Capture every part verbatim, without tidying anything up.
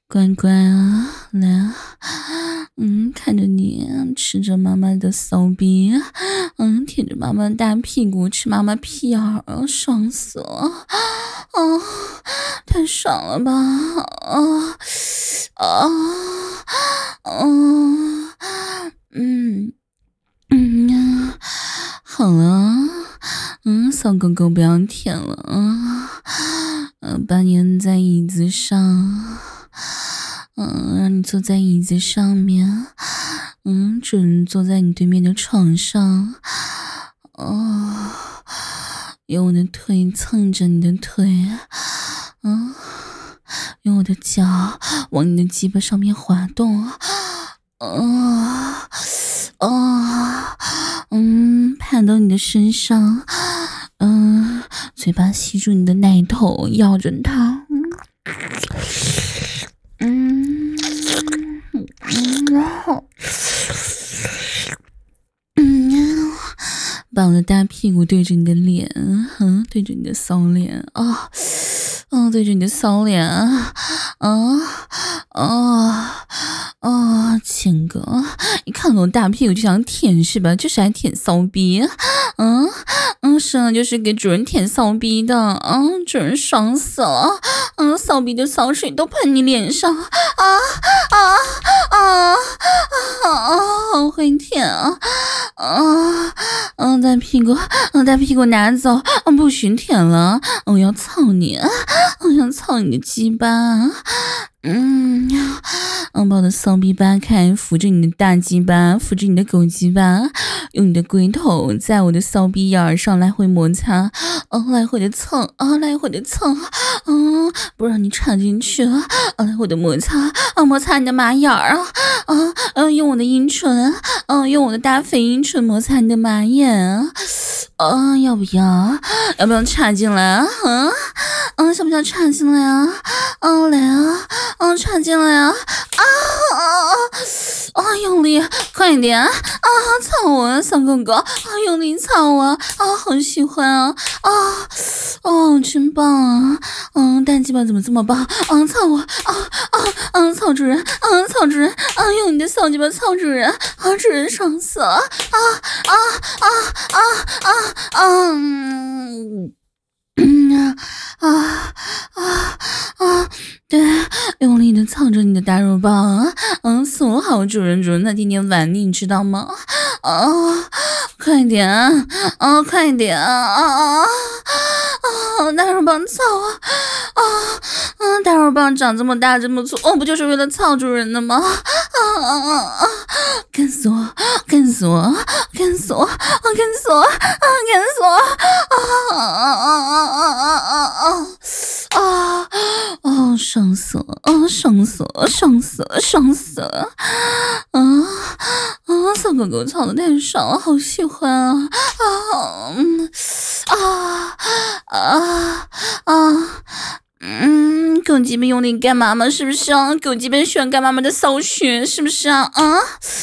乖乖啊，来啊，嗯，看着你吃着妈妈的骚逼，嗯，舔着妈妈的大屁股，吃妈妈屁眼儿，爽死了，哦，太爽了吧，啊啊，嗯嗯嗯，好了，嗯，小狗狗不要舔了啊，嗯，把你摁在椅子上。嗯，让你坐在椅子上面，嗯，主人坐在你对面的床上，哦，用我的腿蹭着你的腿，嗯，用我的脚往你的鸡巴上面滑动，哦，哦，嗯，爬到你的身上，嗯，嘴巴吸住你的奶头，咬着它，嗯，嗯，嗯，把我的大屁股对着你的脸，嗯，对着你的骚脸啊，嗯，对着你的骚脸啊，啊啊啊，亲哥，你看到我大屁股就想舔是吧？就是爱舔骚逼，嗯嗯，生了就是给主人舔骚逼的，嗯，主人爽死了，嗯，骚逼的骚水都喷你脸上，啊啊啊啊啊，好会舔啊！啊，嗯，大屁股，嗯，大屁股拿走，嗯，不许舔了，我要操你，我要操你的鸡巴，嗯，嗯，把我的骚逼扒开，扶着你的大鸡巴，扶着你的狗鸡巴，用你的龟头在我的骚逼眼儿上来回摩擦，嗯，来回的蹭，啊，来回的蹭，嗯，不让你插进去，啊，来回的摩擦，啊，摩擦你的马眼儿，啊，啊，嗯，用我的阴唇，嗯，用我的大肥阴唇摩擦你的马眼，啊，要不要？要不要插进来啊？嗯，嗯，想不想插进来啊？嗯，来啊，嗯，插进来啊！啊啊啊！用力，快点！啊，操我，小狗狗！啊，用力操我！啊，好喜欢啊！啊，哦，真棒啊！嗯，大鸡巴怎么这么棒？啊，操我！啊啊啊！操主人！啊，操主人！啊，用你的小鸡巴操主人！啊，主人爽死了！啊啊啊啊啊啊！嗯。嗯啊啊啊！对，用力的操着你的大肉棒，嗯，伺候好主人，主人他天天玩你，你知道吗？啊，快点啊，快点啊啊啊！大肉棒操啊啊啊！大肉棒长这么大这么粗，哦，不就是为了操主人的吗？啊啊啊啊！干死我！干死我！干死我！啊！干死我！啊！干死我！啊啊啊啊啊啊啊啊！哦，爽死了！哦，爽死了！爽死了！爽死了！啊啊！小狗狗操的太爽了，好喜欢啊！啊嗯啊啊啊！嗯，狗鸡们用力干妈妈是不是啊？狗鸡们喜欢干妈妈的骚穴是不是啊？啊？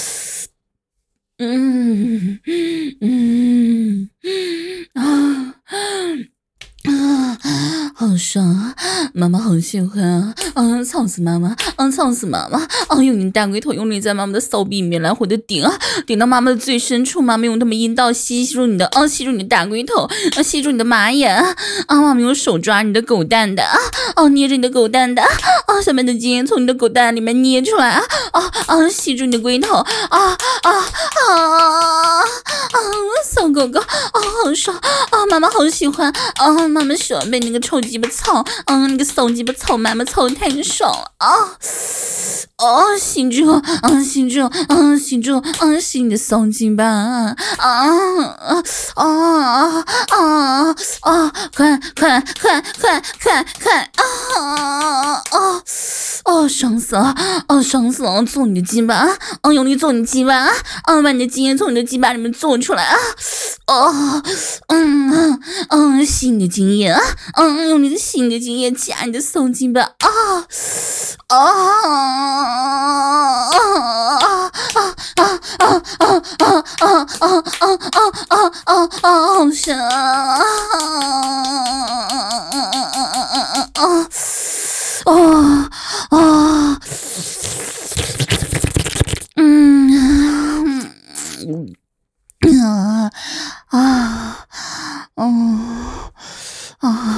嗯嗯啊啊，好爽啊！妈妈好喜欢啊！啊，操死妈妈！啊，操死妈妈！啊，用你大龟头用力在妈妈的骚逼里面来回的顶啊，顶到妈妈的最深处。妈妈用他们阴道吸住你的，啊，吸住你的大龟头，啊，吸住你的马眼。啊，妈妈用手抓你的狗蛋的，啊，哦，捏着你的狗蛋的，啊，下面的精液从你的狗蛋里面捏出来，啊啊啊，吸住你的龟头，啊啊啊啊！啊，小狗狗，啊，好爽！啊，妈妈好喜欢！啊，妈妈喜欢被那个臭鸡巴操，嗯，那个骚鸡巴操，妈妈操的太爽了啊！哦，吸住，啊，吸住，啊，吸住，啊，吸你的骚鸡巴！啊啊啊啊啊啊！快快快快快快！啊啊！哦，爽死了！哦，爽死了！做你的鸡巴！哦，用力做你鸡巴！啊，把你的精液从你的鸡巴里面做出来啊！哦，嗯嗯，吸你的精液啊！嗯，用你的吸你的精液夹你的骚鸡巴啊！啊啊啊啊啊啊啊啊啊啊啊啊啊！好香啊！啊啊啊啊啊！哦哦啊啊，嗯啊。